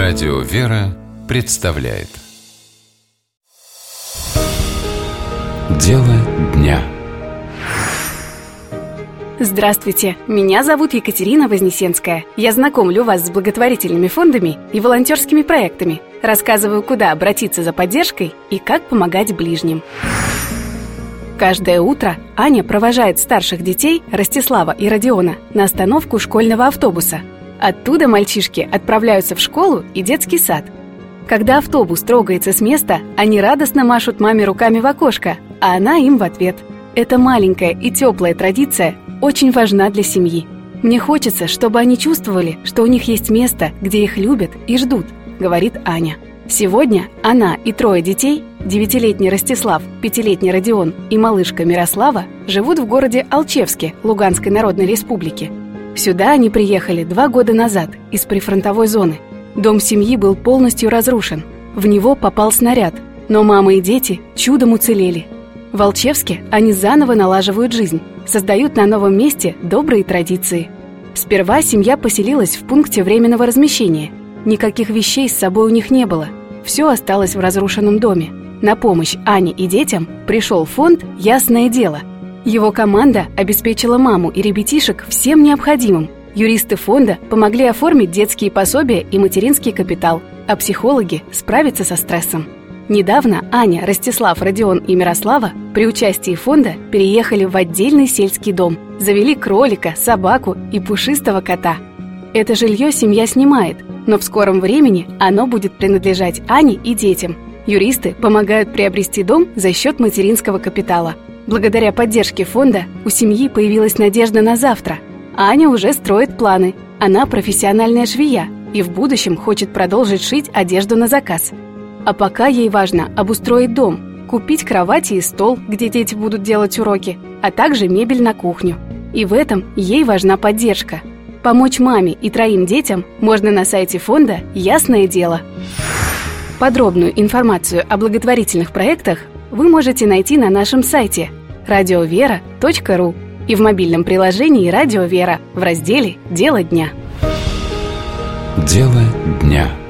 Радио «Вера» представляет Дело дня. Здравствуйте, меня зовут Екатерина Вознесенская. Я знакомлю вас с благотворительными фондами и волонтерскими проектами. Рассказываю, куда обратиться за поддержкой и как помогать ближним. Каждое утро Аня провожает старших детей Ростислава и Родиона на остановку школьного автобуса. Оттуда мальчишки отправляются в школу и детский сад. Когда автобус трогается с места, они радостно машут маме руками в окошко, а она им в ответ. Эта маленькая и теплая традиция очень важна для семьи. Мне хочется, чтобы они чувствовали, что у них есть место, где их любят и ждут, говорит Аня. Сегодня она и трое детей, 9-летний Ростислав, 5-летний Родион и малышка Мирослава, живут в городе Алчевске Луганской Народной Республики. Сюда они приехали 2 года назад из прифронтовой зоны. Дом семьи был полностью разрушен. В него попал снаряд, но мама и дети чудом уцелели. В Алчевске они заново налаживают жизнь, создают на новом месте добрые традиции. Сперва семья поселилась в пункте временного размещения. Никаких вещей с собой у них не было. Все осталось в разрушенном доме. На помощь Ане и детям пришел фонд «Ясное дело». Его команда обеспечила маму и ребятишек всем необходимым. Юристы фонда помогли оформить детские пособия и материнский капитал, а психологи справиться со стрессом. Недавно Аня, Ростислав, Родион и Мирослава при участии фонда переехали в отдельный сельский дом, завели кролика, собаку и пушистого кота. Это жилье семья снимает, но в скором времени оно будет принадлежать Ане и детям. Юристы помогают приобрести дом за счет материнского капитала. Благодаря поддержке фонда у семьи появилась надежда на завтра. Аня уже строит планы. Она профессиональная швея и в будущем хочет продолжить шить одежду на заказ. А пока ей важно обустроить дом, купить кровати и стол, где дети будут делать уроки, а также мебель на кухню. И в этом ей важна поддержка. Помочь маме и 3 детям можно на сайте фонда «Ясное дело». Подробную информацию о благотворительных проектах вы можете найти на нашем сайте radiovera.ru и в мобильном приложении «Радио Вера» в разделе «Дело дня». Дело дня.